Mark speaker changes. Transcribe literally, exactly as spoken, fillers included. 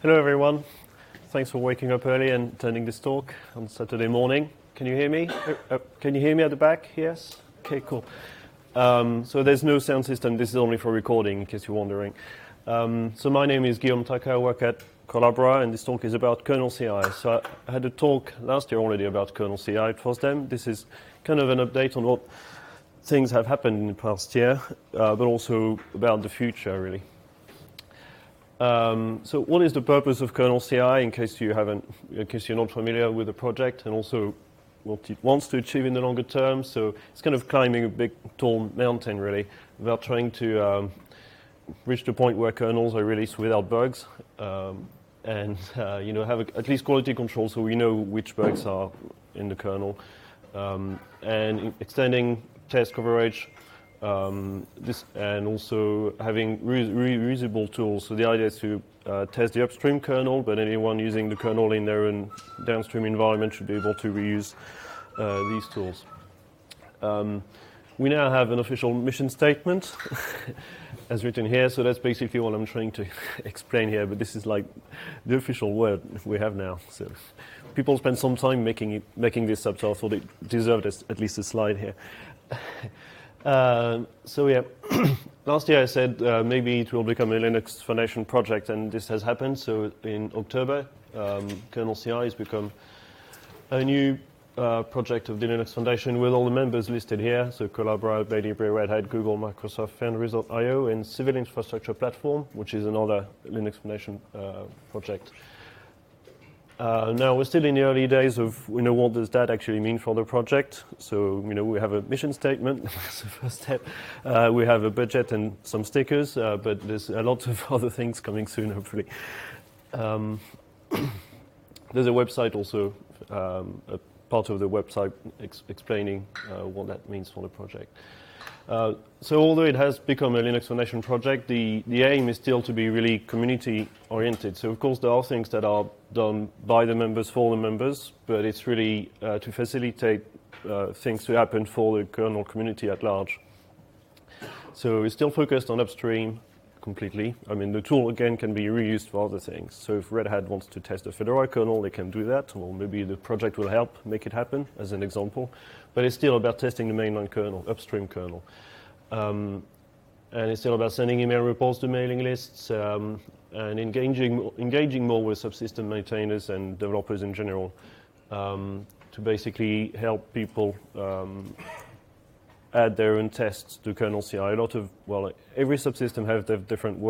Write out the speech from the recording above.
Speaker 1: Hello everyone. Thanks for waking up early and attending this talk on Saturday morning. Can you hear me? Uh, uh, can you hear me at the back? Yes? Okay, cool. Um, so there's no sound system. This is only for recording, in case you're wondering. Um, so my name is Guillaume Taka. I work at Collabora, and this talk is about kernel C I. So I had a talk last year already about kernel C I at FOSDEM. This is kind of an update on what things have happened in the past year, uh, but also about the future, really. Um, so what is the purpose of kernel C I, in case you haven't, in case you're not familiar with the project, and also what it wants to achieve in the longer term? So it's kind of climbing a big, tall mountain, really, without trying to um, reach the point where kernels are released without bugs, um, and uh, you know, have a, at least quality control, so we know which bugs are in the kernel, um, and extending test coverage. Um, this, and also having re re reusable tools. So the idea is to uh, test the upstream kernel, but anyone using the kernel in their own downstream environment should be able to reuse uh, these tools. Um, we now have an official mission statement, as written here. So that's basically what I'm trying to explain here. But this is like the official word we have now. So people spend some time making it, making this up. So I thought it deserved at least a slide here. Uh, so yeah, last year I said uh, maybe it will become a Linux Foundation project, and this has happened. So in October, um, kernel C I has become a new uh, project of the Linux Foundation with all the members listed here. So Collabora, Bay Libre, Red Hat, Google, Microsoft, Foundries dot i o, and Civil Infrastructure Platform, which is another Linux Foundation uh, project. Uh, now, we're still in the early days of, you know, what does that actually mean for the project? So, you know, we have a mission statement, that's the first step. Uh, we have a budget and some stickers, uh, but there's a lot of other things coming soon, hopefully. Um, there's a website also, um, a part of the website ex explaining uh, what that means for the project. Uh, so although it has become a Linux Foundation project, the, the aim is still to be really community-oriented. So of course there are things that are done by the members for the members, but it's really uh, to facilitate uh, things to happen for the kernel community at large. So it's still focused on upstream completely. I mean, the tool, again, can be reused for other things. So if Red Hat wants to test a Fedora kernel, they can do that, or maybe the project will help make it happen, as an example. But it's still about testing the mainline kernel, upstream kernel. Um, and it's still about sending email reports to mailing lists, um, and engaging, engaging more with subsystem maintainers and developers in general, um, to basically help people um, add their own tests to kernel C I. A lot of, well, every subsystem has their different